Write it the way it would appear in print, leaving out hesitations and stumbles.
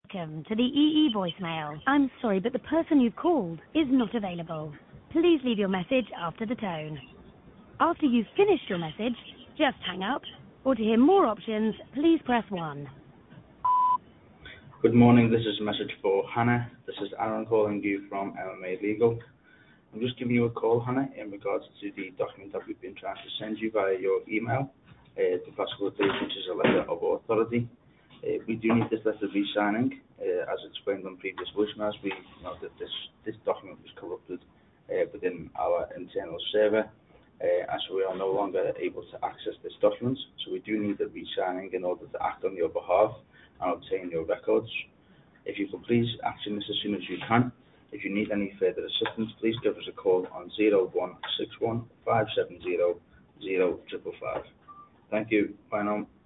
Welcome to the EE voicemail. I'm sorry, but the person you've called is not available. Please leave your message after the tone. After you've finished your message, just hang up. Or to hear more options, please press 1. Good morning, this is a message for Hannah. This is Aaron calling you from MMA Legal. I'm just giving you a call, Hannah, in regards to the document that we've been trying to send you via your email, the facilitation, which is a letter of authority. We do need this letter re-signing, as explained on previous voicemails. We know that this document was corrupted within our internal server, and so we are no longer able to access this document. So we do need it re-signing in order to act on your behalf and obtain your records. If you could please action this as soon as you can. If you need any further assistance, please give us a call on 0161 570 0555. Thank you. Bye now.